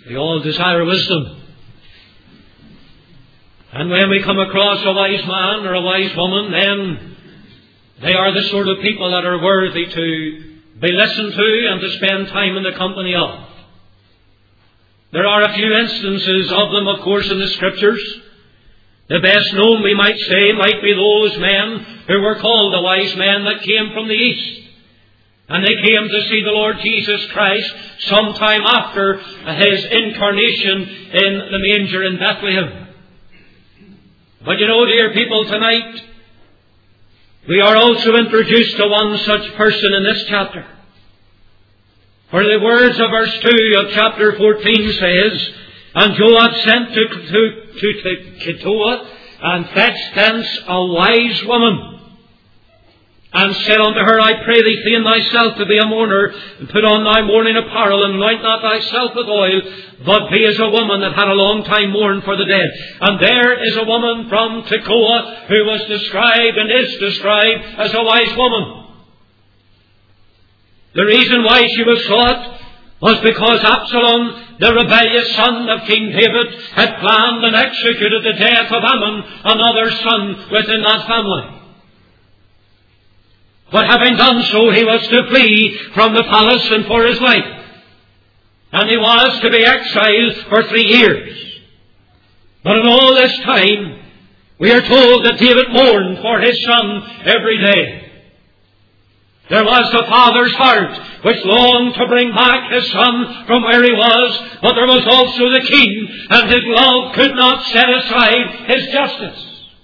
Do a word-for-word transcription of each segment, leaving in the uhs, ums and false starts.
We all desire wisdom. And when we come across a wise man or a wise woman, then they are the sort of people that are worthy to be listened to and to spend time in the company of. There are a few instances of them, of course, in the Scriptures. The best known, we might say, might be those men who were called the wise men that came from the east. And they came to see the Lord Jesus Christ sometime after His incarnation in the manger in Bethlehem. But you know, dear people, tonight we are also introduced to one such person in this chapter. For the words of verse two of chapter fourteen says, "And Joab sent to, to, to, to Tekoa, and fetched thence a wise woman, and said unto her, I pray thee, feign thyself to be a mourner, and put on thy mourning apparel, and anoint not thyself with oil, but be as a woman that had a long time mourned for the dead." And there is a woman from Tekoa who was described and is described as a wise woman. The reason why she was sought was because Absalom, the rebellious son of King David, had planned and executed the death of Ammon, another son within that family. But having done so, he was to flee from the palace and for his life. And he was to be exiled for three years. But in all this time, we are told that David mourned for his son every day. There was the father's heart which longed to bring back his son from where he was, but there was also the king, and his love could not set aside his justice.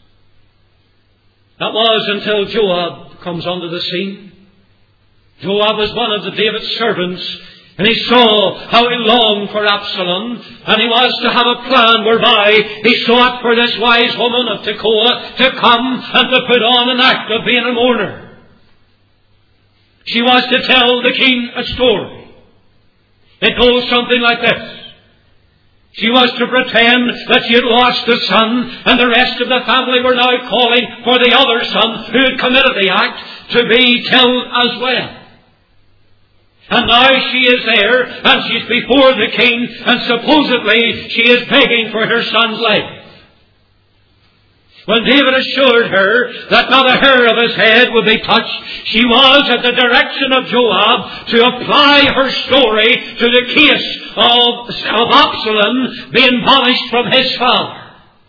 That was until Joab comes onto the scene. Joab was one of the David's servants, and he saw how he longed for Absalom, and he was to have a plan whereby he sought for this wise woman of Tekoa to come and to put on an act of being a mourner. She was to tell the king a story. It goes something like this. She was to pretend that she had lost a son, and the rest of the family were now calling for the other son who had committed the act to be killed as well. And now she is there, and she's before the king, and supposedly she is begging for her son's life. When David assured her that not a hair of his head would be touched, she was at the direction of Joab to apply her story to the case of, of Absalom being banished from his father.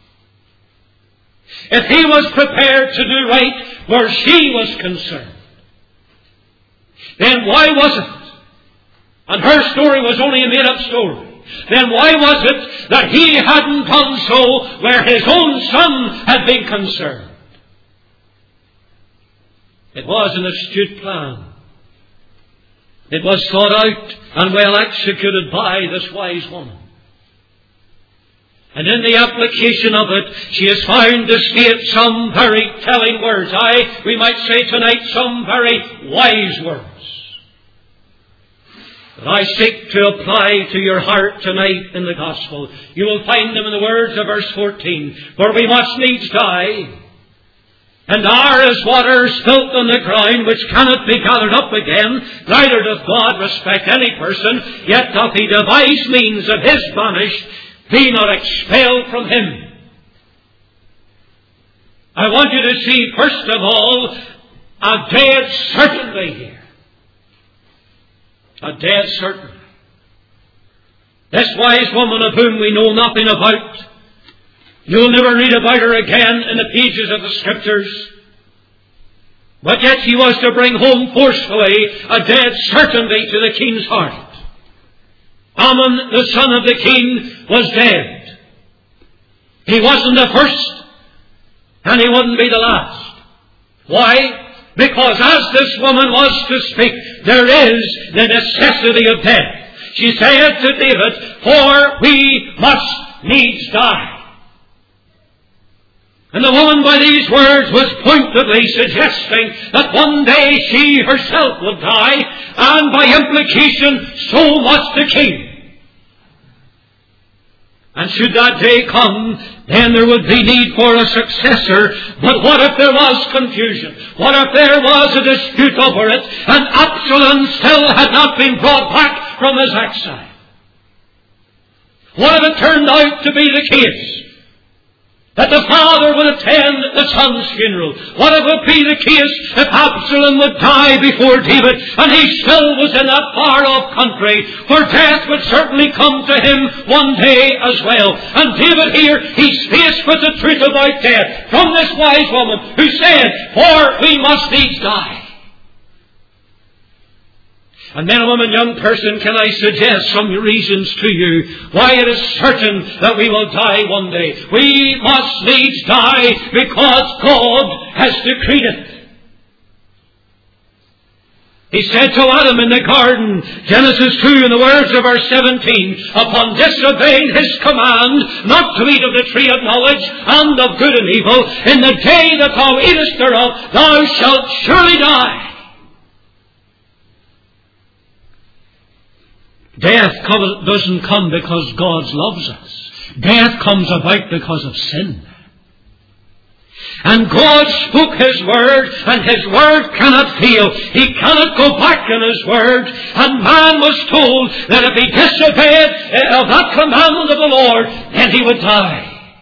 If he was prepared to do right where she was concerned, then why was it? And her story was only a made-up story. Then why was it that he hadn't done so where his own son had been concerned? It was an astute plan. It was thought out and well executed by this wise woman. And in the application of it, she is found to state some very telling words. Aye, we might say tonight, some very wise words that I seek to apply to your heart tonight in the gospel. You will find them in the words of verse fourteen. For we must needs die, and are as water spilt on the ground, which cannot be gathered up again. Neither doth God respect any person, yet doth he devise means that his banished be not expelled from him. I want you to see, first of all, a dead certainty here. A dead certainty. This wise woman of whom we know nothing about, you'll never read about her again in the pages of the Scriptures. But yet she was to bring home forcefully a dead certainty to the king's heart. Ammon, the son of the king, was dead. He wasn't the first, and he wouldn't be the last. Why? Because as this woman was to speak, there is the necessity of death. She saith to David, for we must needs die. And the woman by these words was pointedly suggesting that one day she herself would die, and by implication so must the king. And should that day come, then there would be need for a successor. But what if there was confusion? What if there was a dispute over it, and Absalom still had not been brought back from his exile? What if it turned out to be the case that the father would attend the son's funeral? What if it would be the case if Absalom would die before David and he still was in that far-off country, for death would certainly come to him one day as well. And David here, he's faced with the truth about death from this wise woman who said, "For we must needs die." And men and women, young person, can I suggest some reasons to you why it is certain that we will die one day? We must needs die because God has decreed it. He said to Adam in the garden, Genesis two, in the words of verse seventeen, "Upon disobeying His command not to eat of the tree of knowledge and of good and evil, in the day that thou eatest thereof, thou shalt surely die." Death doesn't come because God loves us. Death comes about because of sin. And God spoke His word, and His word cannot fail. He cannot go back on His word. And man was told that if he disobeyed of that commandment of the Lord, then he would die.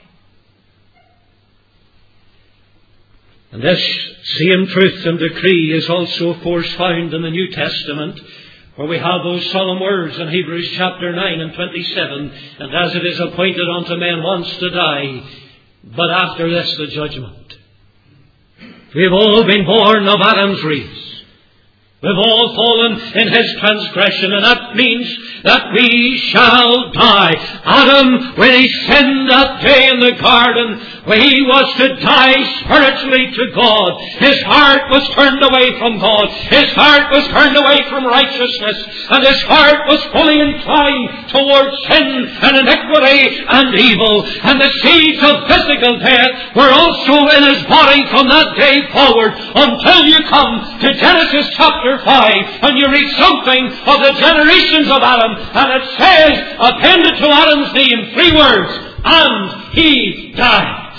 And this same truth and decree is also, of course, found in the New Testament, where we have those solemn words in Hebrews chapter nine and twenty-seven, "And as it is appointed unto men once to die, but after this the judgment." We have all been born of Adam's race. We've all fallen in his transgression, and that means that we shall die. Adam, when he sinned that day in the garden, when he was to die spiritually to God, his heart was turned away from God. His heart was turned away from righteousness, and his heart was fully inclined towards sin and iniquity and evil. And the seeds of physical death were also in his body from that day forward, until you come to Genesis chapter five, and you read something of the generations of Adam, and it says, appended to Adam's name, three words, "and he died."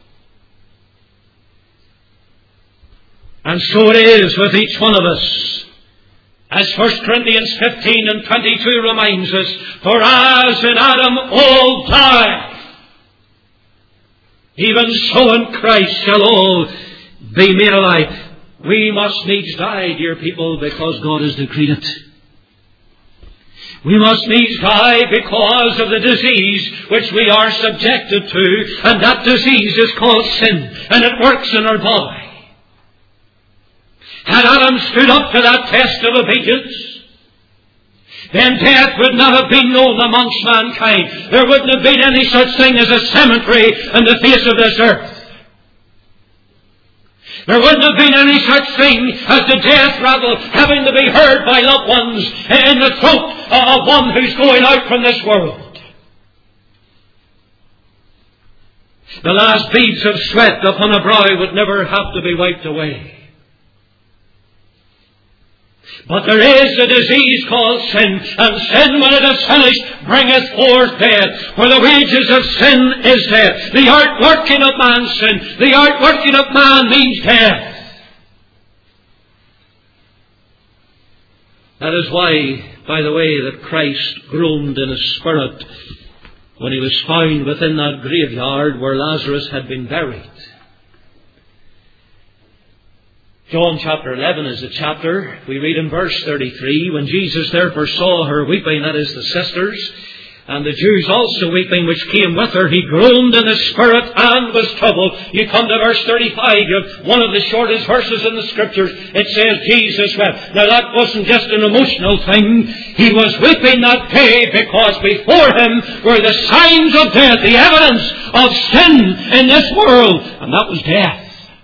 And so it is with each one of us. As First Corinthians fifteen and twenty-two reminds us, "For as in Adam all die, even so in Christ shall all be made alive." We must needs die, dear people, because God has decreed it. We must needs die because of the disease which we are subjected to, and that disease is called sin, and it works in our body. Had Adam stood up to that test of obedience, then death would not have been known amongst mankind. There wouldn't have been any such thing as a cemetery in the face of this earth. There wouldn't have been any such thing as the death rattle having to be heard by loved ones in the throat of one who's going out from this world. The last beads of sweat upon a brow would never have to be wiped away. But there is a disease called sin, and sin, when it is finished, bringeth forth death. For the wages of sin is death. The outworking of man's sin, the outworking of man means death. That is why, by the way, that Christ groaned in his spirit when he was found within that graveyard where Lazarus had been buried. John chapter eleven is the chapter. We read in verse thirty-three, "When Jesus therefore saw her weeping," that is the sisters, "and the Jews also weeping which came with her, he groaned in his spirit and was troubled." You come to verse thirty-five, of one of the shortest verses in the Scriptures. It says Jesus wept. Now that wasn't just an emotional thing. He was weeping that day because before him were the signs of death, the evidence of sin in this world, and that was death.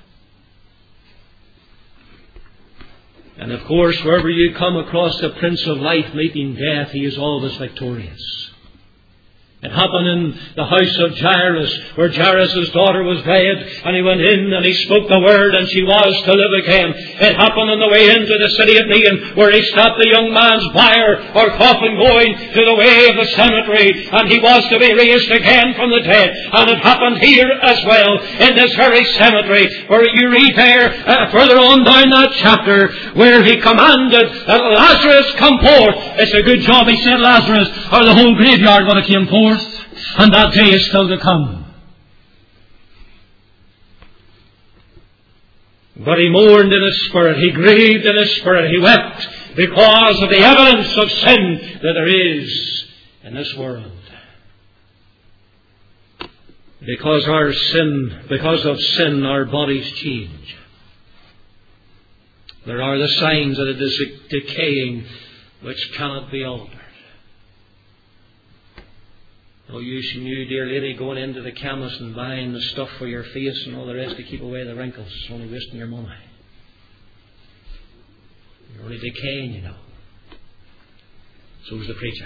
And of course, wherever you come across the Prince of Life meeting death, he is always victorious. It happened in the house of Jairus, where Jairus' daughter was dead, and he went in and he spoke the word, and she was to live again. It happened on the way into the city of Nain, where he stopped the young man's bier or coffin going to the way of the cemetery, and he was to be raised again from the dead. And it happened here as well, in this very cemetery, where you read there, uh, further on down that chapter, where he commanded that Lazarus come forth. It's a good job he said Lazarus, or the whole graveyard would have came forth. forth, and that day is still to come. But he mourned in his spirit, he grieved in his spirit, he wept because of the evidence of sin that there is in this world. Because our sin, because of sin, our bodies change. There are the signs that it is decaying which cannot be altered. No use in you, dear lady, going into the chemist and buying the stuff for your face and all the rest to keep away the wrinkles. It's only wasting your money. You're only decaying, you know. So is the preacher.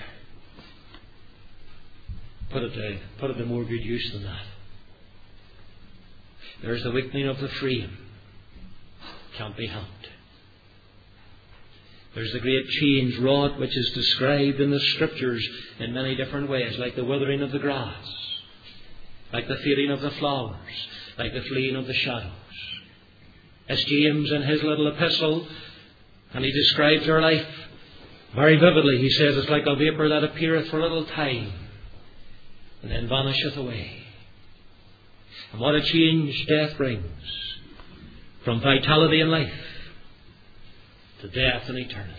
Put it to, put it to more good use than that. There's the weakening of the frame. Can't be helped. There's the great change wrought which is described in the Scriptures in many different ways, like the withering of the grass, like the fading of the flowers, like the fleeing of the shadows. As James in his little epistle, and he describes our life very vividly, he says it's like a vapour that appeareth for a little time and then vanisheth away. And what a change death brings from vitality and life to death and eternity.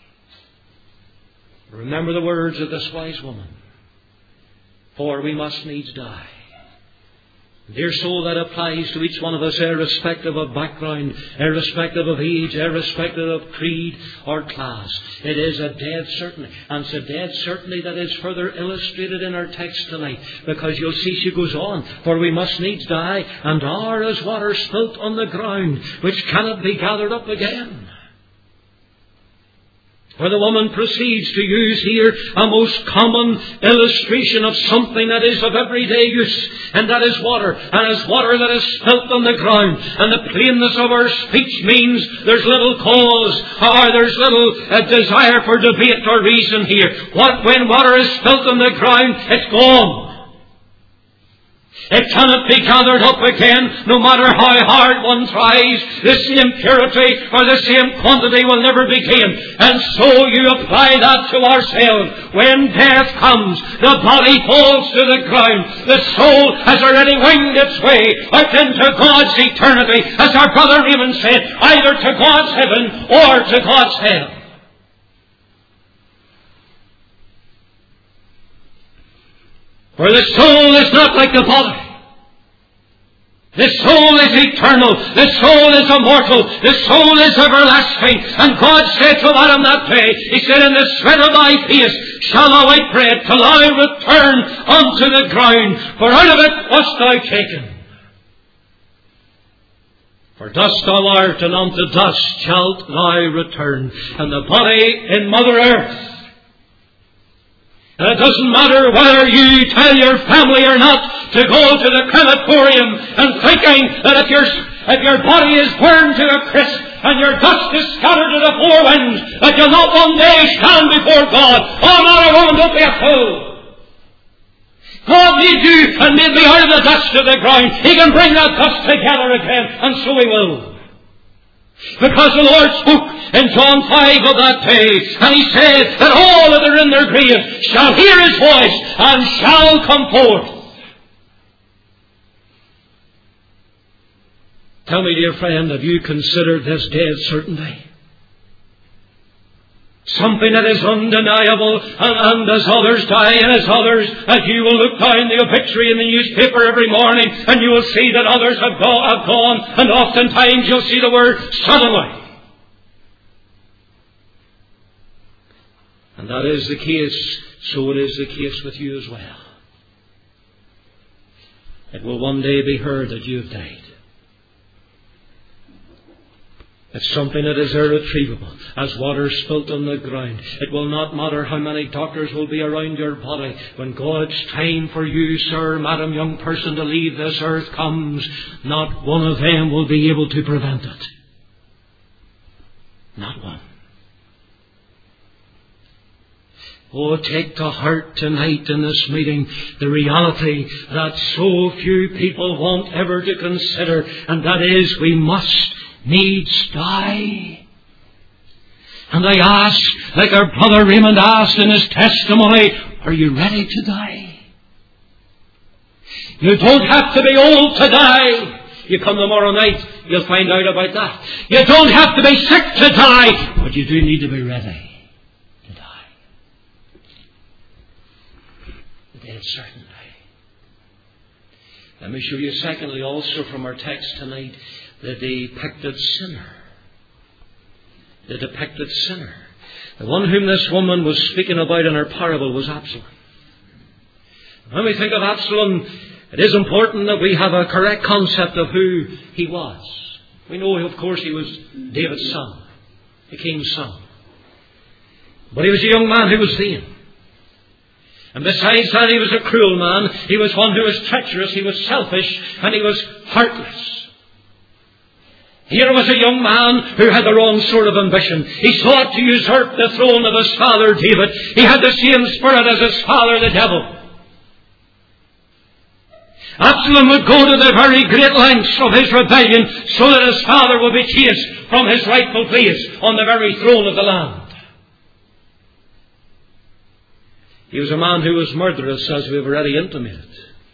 Remember the words of this wise woman. For we must needs die. Dear soul, that applies to each one of us, irrespective of background, irrespective of age, irrespective of creed or class. It is a dead certainty. And it's a dead certainty that is further illustrated in our text tonight. Because you'll see she goes on. For we must needs die, and are as water spilt on the ground, which cannot be gathered up again. For the woman proceeds to use here a most common illustration of something that is of everyday use, and that is water. And as water that is spilt on the ground, and the plainness of her speech means there's little cause, or there's little uh, desire for debate or reason here. What, when water is spilt on the ground, it's gone. It cannot be gathered up again, no matter how hard one tries. The same purity or the same quantity will never be gained. And so you apply that to ourselves. When death comes, the body falls to the ground. The soul has already winged its way out into God's eternity, as our brother Raymond said, either to God's heaven or to God's hell. For the soul is not like the body. The soul is eternal. The soul is immortal. The soul is everlasting. And God said to Adam that day, He said, in the sweat of thy face shall thou eat bread, till I return unto the ground. For out of it wast thou taken. For dust thou art, and unto dust shalt thou return. And the body in Mother Earth. And it doesn't matter whether you tell your family or not to go to the crematorium and thinking that if your, if your body is burned to a crisp and your dust is scattered to the four winds, that you'll not one day stand before God. Oh, man or woman, don't be a fool. God made you and made me out of the dust of the ground. He can bring that dust together again, and so He will. Because the Lord spoke in John five of that day, and He said that all that are in their graves shall hear His voice and shall come forth. Tell me, dear friend, have you considered this dead certainty? Something that is undeniable, and, and as others die, and as others, as you will look down the obituary in the newspaper every morning, and you will see that others have, go, have gone, and oftentimes you'll see the word suddenly. And that is the case, so it is the case with you as well. It will one day be heard that you have died. It's something that is irretrievable, as water spilt on the ground. It will not matter how many doctors will be around your body. When God's time for you, sir, madam, young person, to leave this earth comes, not one of them will be able to prevent it. Not one. Oh, take to heart tonight in this meeting the reality that so few people want ever to consider, and that is, we must needs die. And I ask, like our brother Raymond asked in his testimony, are you ready to die? You don't have to be old to die. You come tomorrow night, you'll find out about that. You don't have to be sick to die, but you do need to be ready to die. The day is certain. Let me show you secondly also from our text tonight the depicted sinner. The depicted sinner. The one whom this woman was speaking about in her parable was Absalom. When we think of Absalom, it is important that we have a correct concept of who he was. We know, of course, he was David's son, the king's son. But he was a young man who was vain. And besides that, he was a cruel man. He was one who was treacherous, he was selfish, and he was heartless. Here was a young man who had the wrong sort of ambition. He sought to usurp the throne of his father David. He had the same spirit as his father the devil. Absalom would go to the very great lengths of his rebellion so that his father would be chased from his rightful place on the very throne of the land. He was a man who was murderous, as we have already intimated.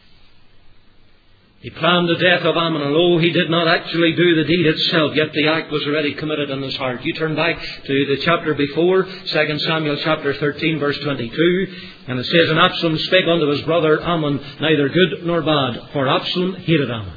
He planned the death of Ammon, and although he did not actually do the deed itself, yet the act was already committed in his heart. You turn back to the chapter before, Second Samuel chapter thirteen, verse twenty-two, and it says, And Absalom spake unto his brother Ammon, neither good nor bad, for Absalom hated Ammon.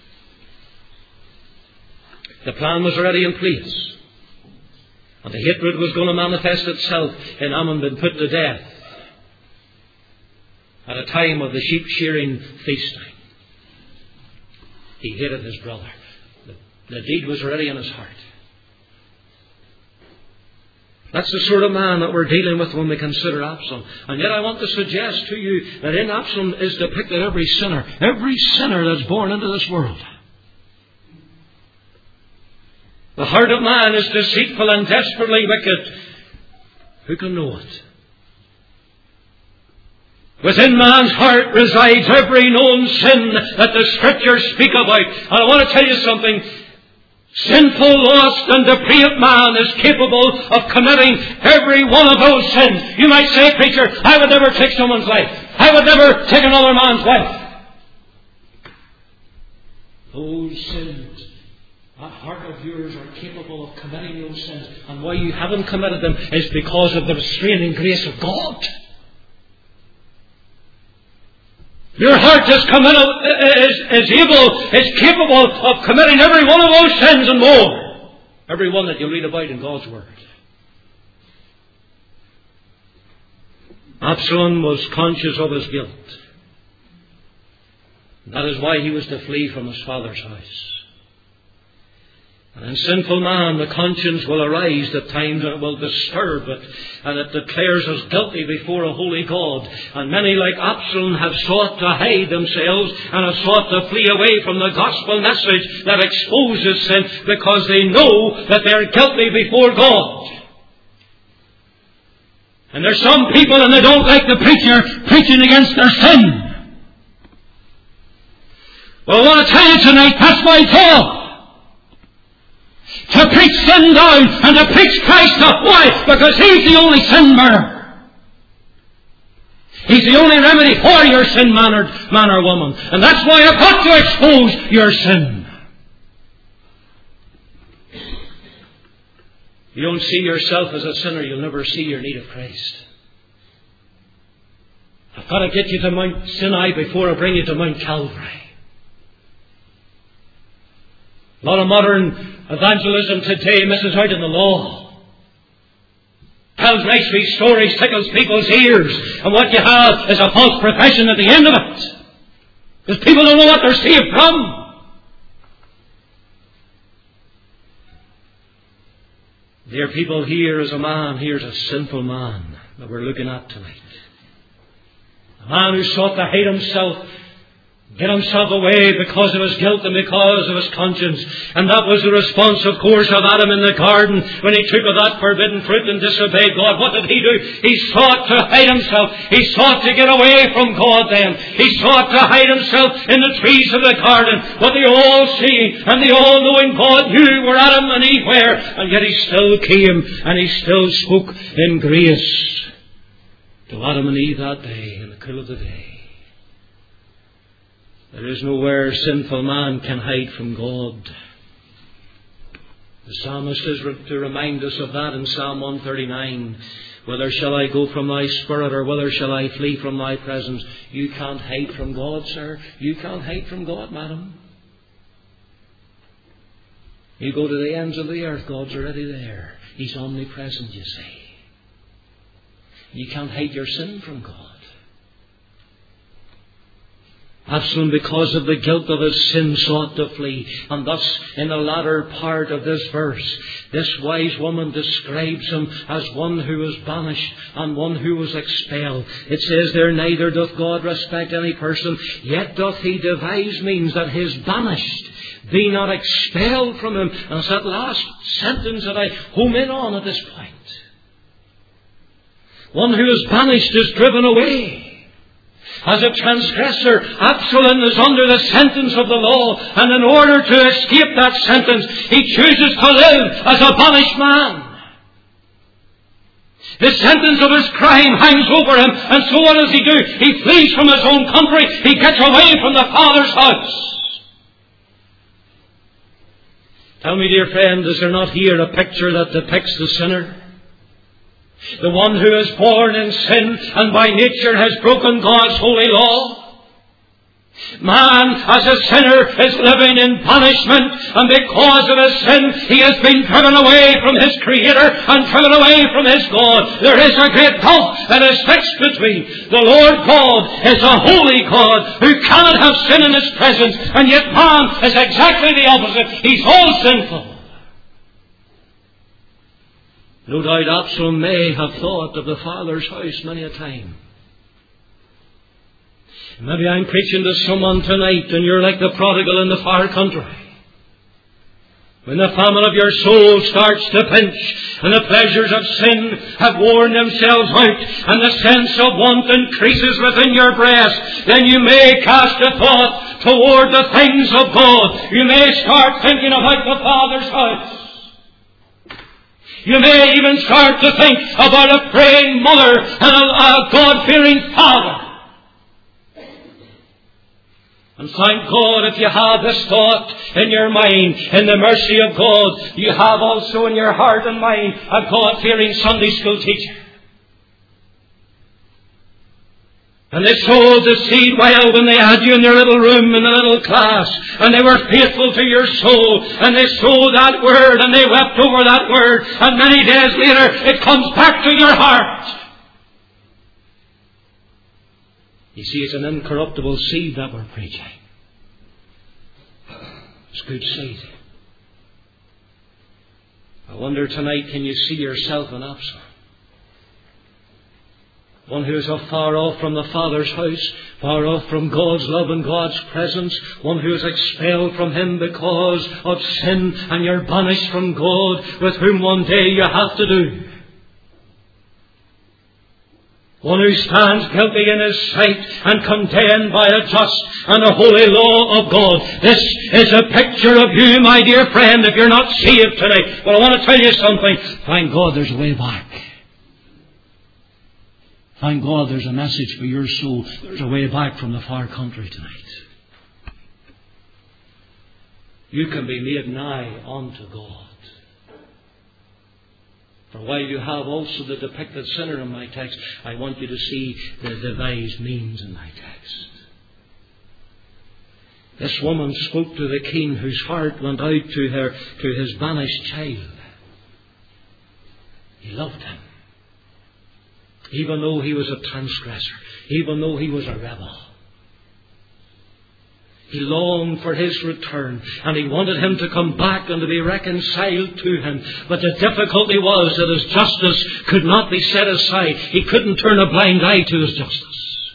The plan was already in place, and the hatred was going to manifest itself in Ammon being put to death at a time of the sheep shearing feasting. He hated his brother. The, the deed was already in his heart. That's the sort of man that we're dealing with when we consider Absalom. And yet I want to suggest to you that in Absalom is depicted every sinner, every sinner that's born into this world. The heart of man is deceitful and desperately wicked. Who can know it? Within man's heart resides every known sin that the Scriptures speak about. And I want to tell you something. Sinful, lost and depraved man is capable of committing every one of those sins. You might say, preacher, I would never take someone's life. I would never take another man's wife. Those sins, that heart of yours are capable of committing those sins. And why you haven't committed them is because of the restraining grace of God. Your heart is, committed, is, is able, is capable of committing every one of those sins and more. Every one that you read about in God's Word. Absalom was conscious of his guilt. That is why he was to flee from his father's house. And in sinful man, the conscience will arise at times and it will disturb it. And it declares us guilty before a holy God. And many like Absalom have sought to hide themselves and have sought to flee away from the gospel message that exposes sin because they know that they're guilty before God. And there's some people and they don't like the preacher preaching against their sin. Well, I want to tell you tonight, that's my job. To preach sin down and to preach Christ up. Why? Because He's the only sin bearer. He's the only remedy for your sin, man or, man or woman. And that's why I've got to expose your sin. You don't see yourself as a sinner, you'll never see your need of Christ. I've got to get you to Mount Sinai before I bring you to Mount Calvary. A lot of modern evangelism today misses out in the law. Tells nice wee stories, tickles people's ears, and what you have is a false profession at the end of it. Because people don't know what they're saved from. Dear people, here is a man, here's a sinful man that we're looking at tonight. A man who sought to hate himself, get himself away because of his guilt and because of his conscience. And that was the response, of course, of Adam in the garden when he took of that forbidden fruit and disobeyed God. What did he do? He sought to hide himself. He sought to get away from God then. He sought to hide himself in the trees of the garden. But the all-seeing and the all-knowing God knew where Adam and Eve were. And yet He still came and He still spoke in grace to Adam and Eve that day in the cool of the day. There is nowhere sinful man can hide from God. The psalmist is to remind us of that in Psalm one thirty-nine. Whither shall I go from thy spirit, or whither shall I flee from thy presence? You can't hide from God, sir. You can't hide from God, madam. You go to the ends of the earth, God's already there. He's omnipresent, you see. You can't hide your sin from God. Absalom, because of the guilt of his sin, sought to flee. And thus, in the latter part of this verse, this wise woman describes him as one who was banished and one who was expelled. It says there, neither doth God respect any person, yet doth he devise means that his banished be not expelled from him. And it's that last sentence that I home in on at this point. One who is banished is driven away. As a transgressor, Absalom is under the sentence of the law, and in order to escape that sentence, he chooses to live as a banished man. The sentence of his crime hangs over him, and so what does he do? He flees from his own country. He gets away from the Father's house. Tell me, dear friend, is there not here a picture that depicts the sinner? The one who is born in sin and by nature has broken God's holy law. Man, as a sinner, is living in punishment, and because of his sin, he has been driven away from his Creator and driven away from his God. There is a great gulf that is fixed between. The Lord God is a holy God who cannot have sin in his presence, and yet man is exactly the opposite. He's all sinful. No doubt Absalom may have thought of the Father's house many a time. Maybe I'm preaching to someone tonight and you're like the prodigal in the far country. When the famine of your soul starts to pinch and the pleasures of sin have worn themselves out and the sense of want increases within your breast, then you may cast a thought toward the things of God. You may start thinking about the Father's house. You may even start to think about a praying mother and a, a God-fearing father. And thank God if you have this thought in your mind, in the mercy of God, you have also in your heart and mind a God-fearing Sunday school teacher. And they sowed the seed well when they had you in their little room in the little class. And they were faithful to your soul. And they sowed that word and they wept over that word. And many days later it comes back to your heart. You see, it's an incorruptible seed that we're preaching. It's good seed. I wonder tonight, can you see yourself in Absalom? One who is far off from the Father's house, far off from God's love and God's presence. One who is expelled from Him because of sin, and you're banished from God, with whom one day you have to do. One who stands guilty in His sight and condemned by a just and a holy law of God. This is a picture of you, my dear friend, if you're not saved tonight. Well, I want to tell you something. Thank God there's a way back. Thank God there's a message for your soul. There's a way back from the far country tonight. You can be made nigh unto God. For while you have also the depicted sinner in my text, I want you to see the devised means in my text. This woman spoke to the king whose heart went out to her, to his banished child. He loved him. Even though he was a transgressor, even though he was a rebel. He longed for his return, and he wanted him to come back and to be reconciled to him. But the difficulty was that his justice could not be set aside. He couldn't turn a blind eye to his justice.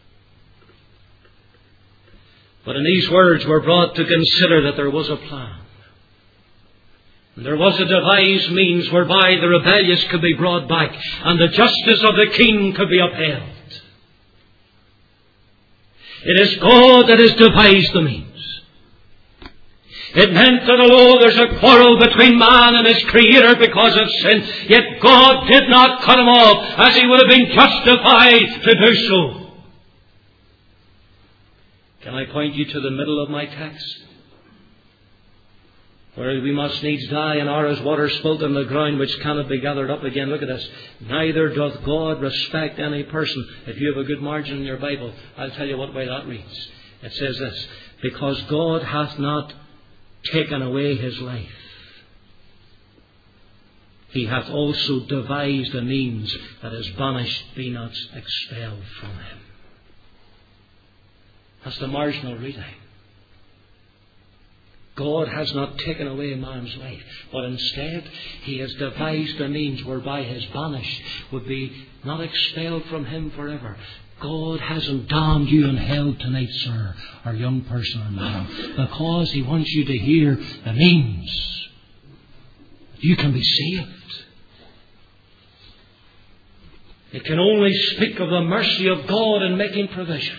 But in these words we're brought to consider that there was a plan. There was a devised means whereby the rebellious could be brought back and the justice of the king could be upheld. It is God that has devised the means. It meant that although there's a quarrel between man and his Creator because of sin, yet God did not cut him off, as he would have been justified to do so. Can I point you to the middle of my text? Where we must needs die, and are as water spilt on the ground, which cannot be gathered up again. Look at this. Neither doth God respect any person. If you have a good margin in your Bible, I'll tell you what way that reads. It says this: because God hath not taken away his life, he hath also devised a means that his banished be not expelled from him. That's the marginal reading. God has not taken away a man's life, but instead he has devised a means whereby his banished would be not expelled from him forever. God hasn't damned you in hell tonight, sir, or young person or man, because he wants you to hear the means. You can be saved. It can only speak of the mercy of God in making provision.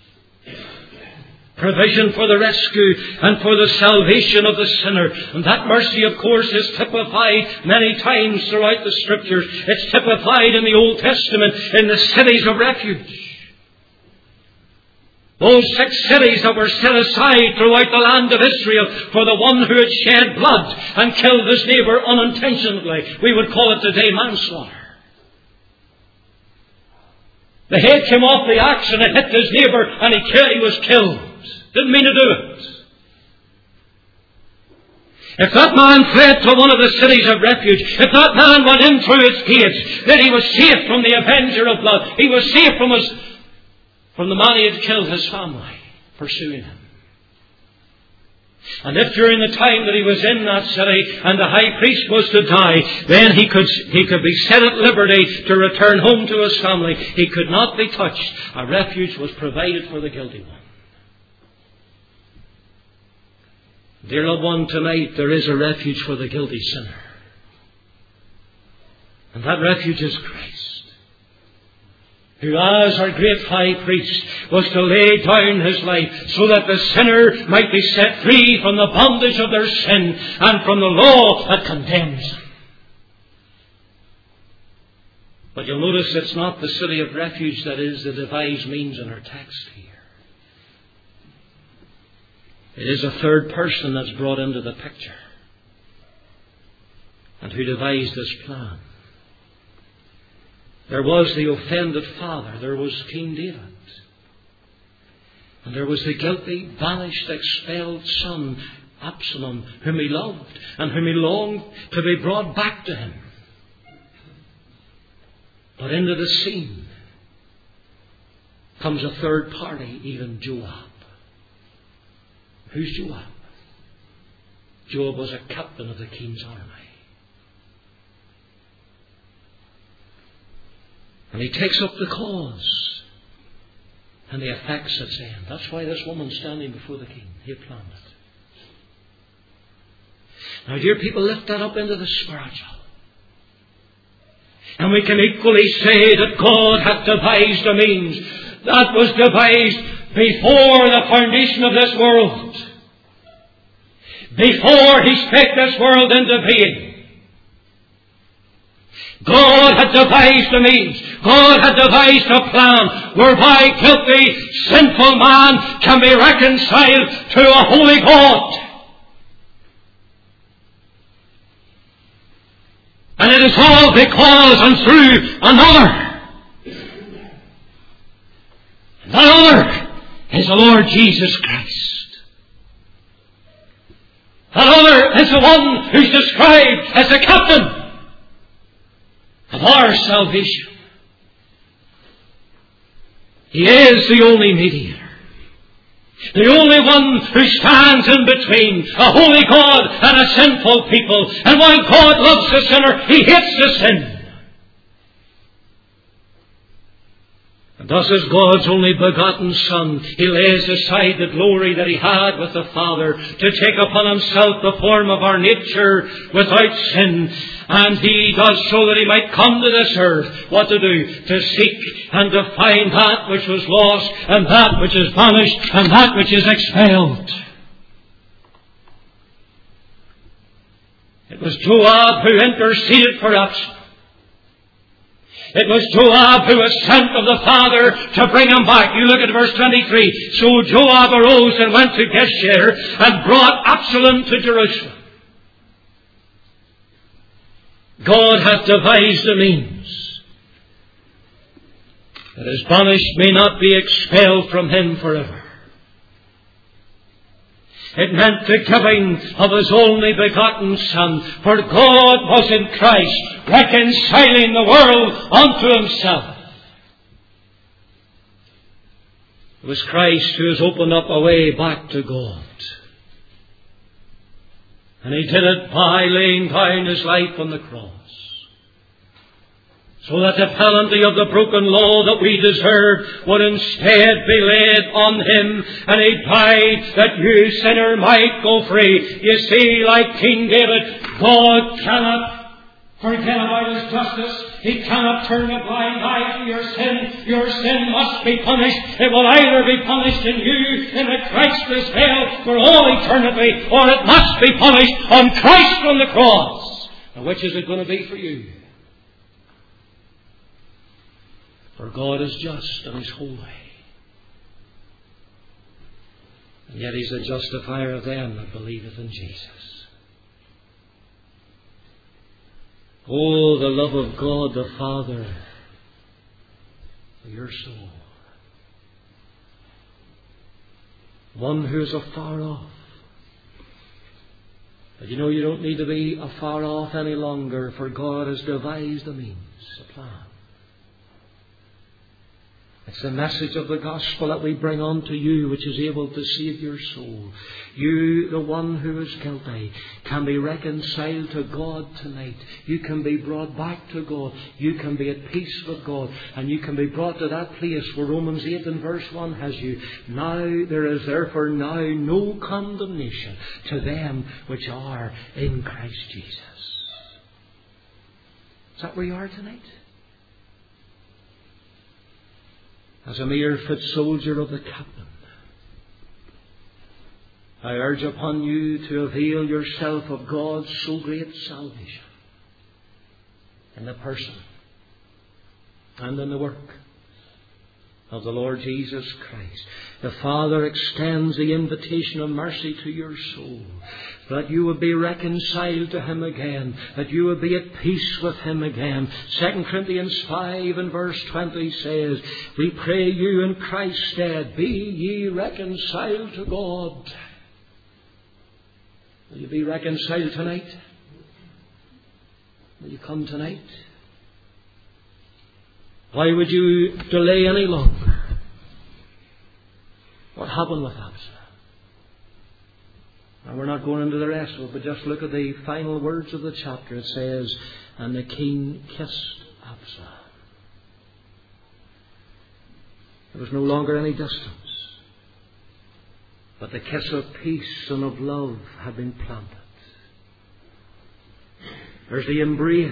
Provision for the rescue and for the salvation of the sinner. And that mercy, of course, is typified many times throughout the Scriptures. It's typified in the Old Testament in the cities of refuge. Those six cities that were set aside throughout the land of Israel for the one who had shed blood and killed his neighbour unintentionally. We would call it today manslaughter. The head came off the axe and it hit his neighbour and he, he was killed. Didn't mean to do it. If that man fled to one of the cities of refuge, if that man went in through its gates, then he was safe from the avenger of blood. He was safe from his, from the man he had killed, his family, pursuing him. And if during the time that he was in that city and the high priest was to die, then he could, he could be set at liberty to return home to his family. He could not be touched. A refuge was provided for the guilty one. Dear loved one, tonight there is a refuge for the guilty sinner. And that refuge is Christ, who as our great high priest was to lay down his life so that the sinner might be set free from the bondage of their sin and from the law that condemns them. But you'll notice it's not the city of refuge that is the devised means in our text here. It is a third person that's brought into the picture, and who devised this plan. There was the offended father, there was King David, and there was the guilty, banished, expelled son, Absalom, whom he loved and whom he longed to be brought back to him. But into the scene comes a third party, even Joab. Who's Joab? Joab was a captain of the king's army. And he takes up the cause. And he effects its end. That's why this woman standing before the king, he had planned it. Now, dear people, lift that up into the spiritual. And we can equally say that God hath devised a means that was devised before the foundation of this world. Before he spake this world into being. God had devised a means. God had devised a plan whereby guilty, sinful man can be reconciled to a holy God. And it is all because and through another. That other is the Lord Jesus Christ. That other is the one who's described as the captain of our salvation. He is the only mediator. The only one who stands in between a holy God and a sinful people. And while God loves the sinner, he hates the sin. And thus as God's only begotten Son, he lays aside the glory that he had with the Father to take upon himself the form of our nature without sin. And he does so that he might come to this earth. What to do? To seek and to find that which was lost, and that which is vanished, and that which is expelled. It was Joab who interceded for Absalom. It was Joab who was sent of the Father to bring him back. You look at verse twenty-three. So Joab arose and went to Geshur and brought Absalom to Jerusalem. God hath devised a means that his banished may not be expelled from him forever. It meant the giving of his only begotten Son. For God was in Christ, reconciling the world unto himself. It was Christ who has opened up a way back to God. And he did it by laying down his life on the cross. So that the penalty of the broken law that we deserve would instead be laid on him. And he died that you, sinner, might go free. You see, like King David, God cannot forget about his justice. He cannot turn a blind eye to your sin. Your sin must be punished. It will either be punished in you in the Christless hell for all eternity, or it must be punished on Christ on the cross. Now, which is it going to be for you? For God is just and He's holy. And yet He's a justifier of them that believeth in Jesus. Oh, the love of God the Father for your soul. One who is afar off. But you know, you don't need to be afar off any longer, for God has devised a means, a plan. It's the message of the gospel that we bring unto you, which is able to save your soul. You, the one who is guilty, can be reconciled to God tonight. You can be brought back to God. You can be at peace with God. And you can be brought to that place where Romans eight and verse one has you. Now there is therefore now no condemnation to them which are in Christ Jesus. Is that where you are tonight? As a mere foot soldier of the captain, I urge upon you to avail yourself of God's so great salvation in the person and in the work of the Lord Jesus Christ. The Father extends the invitation of mercy to your soul, that you would be reconciled to Him again, that you would be at peace with Him again. Second Corinthians five and verse twenty says, we pray you in Christ's stead, be ye reconciled to God. Will you be reconciled tonight? Will you come tonight? Why would you delay any longer? What happened with Absalom? Now, we're not going into the rest of it, but just look at the final words of the chapter. It says, and the king kissed Absalom. There was no longer any distance, but the kiss of peace and of love had been planted. There's the embrace.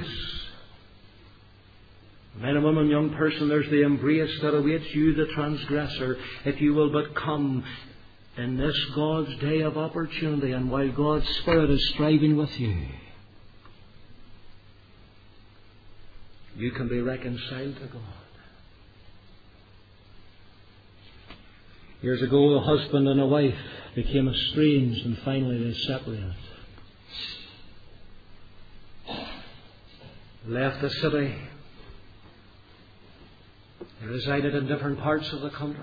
Men and women, young person, there's the embrace that awaits you, the transgressor, if you will but come in this God's day of opportunity, and while God's Spirit is striving with you, you can be reconciled to God. Years ago, a husband and a wife became estranged, and finally they separated. Left the city. They resided in different parts of the country.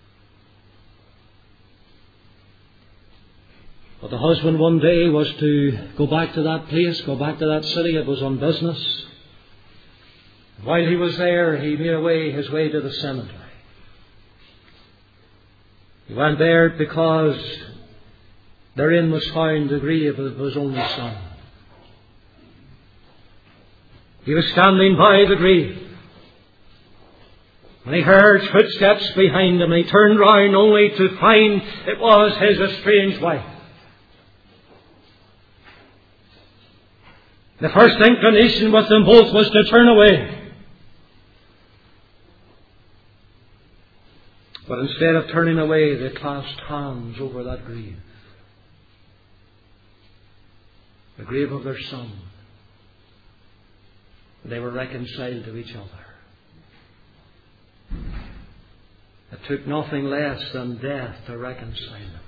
But the husband one day was to go back to that place, go back to that city. It was on business. While he was there, he made away his way to the cemetery. He went there because therein was found the grave of his only son. He was standing by the grave, and he heard footsteps behind him. He turned round only to find it was his estranged wife. The first inclination with them both was to turn away. But instead of turning away, they clasped hands over that grave. The grave of their son. They were reconciled to each other. It took nothing less than death to reconcile them.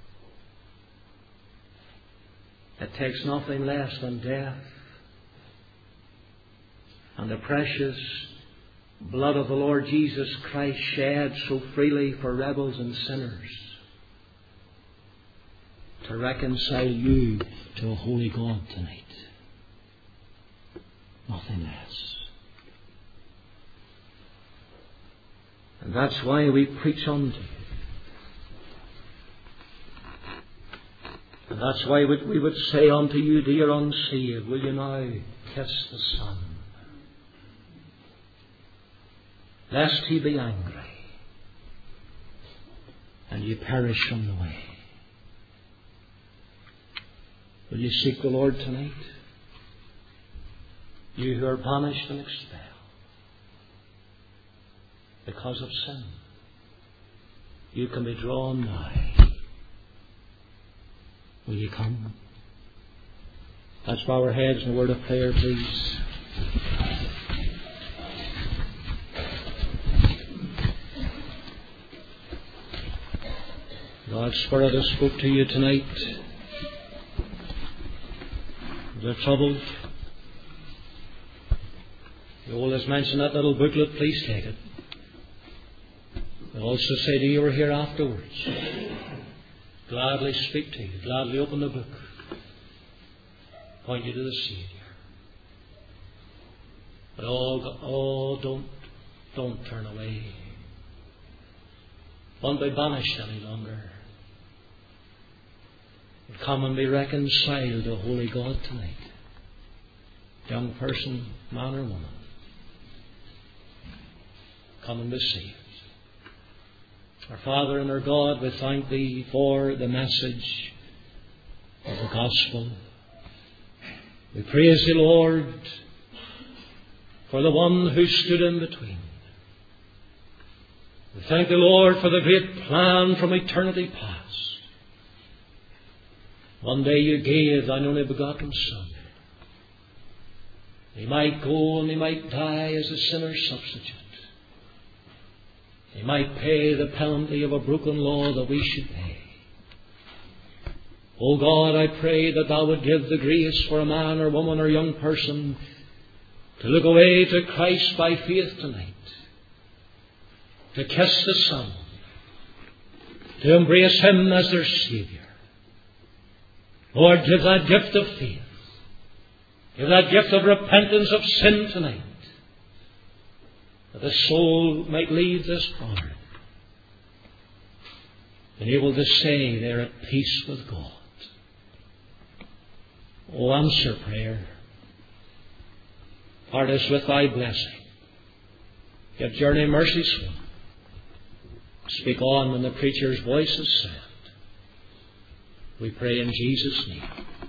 It takes nothing less than death and the precious blood of the Lord Jesus Christ shed so freely for rebels and sinners to reconcile you to a holy God tonight. Nothing less. And that's why we preach unto you. And that's why we would say unto you, dear unsaved, will you now kiss the Son, lest He be angry and you perish from the way. Will you seek the Lord tonight? You who are banished and expelled because of sin, you can be drawn nigh. Will you come? Let's bow our heads in a word of prayer, please. God's Spirit has spoke to you tonight. You're troubled. You always mention that little booklet. Please take it. I'll also say to you, we're here afterwards. Gladly speak to you. Gladly open the book. Point you to the Saviour. But oh, oh don't, don't turn away. Don't be banished any longer. But come and be reconciled to holy God tonight. Young person, man or woman. Come and be saved. Our Father and our God, we thank Thee for the message of the gospel. We praise Thee, Lord, for the one who stood in between. We thank Thee, Lord, for the great plan from eternity past. One day You gave Thine only begotten Son. He might go and He might die as a sinner's substitute. He might pay the penalty of a broken law that we should pay. O God, I pray that Thou would give the grace for a man or woman or young person to look away to Christ by faith tonight, to kiss the Son, to embrace Him as their Saviour. Lord, give that gift of faith. Give that gift of repentance of sin tonight, that the soul might leave this barn and able to say they're at peace with God. Oh, answer prayer. Part us with Thy blessing. Give journey mercy sweet. Speak on when the preacher's voice is sound. We pray in Jesus' name.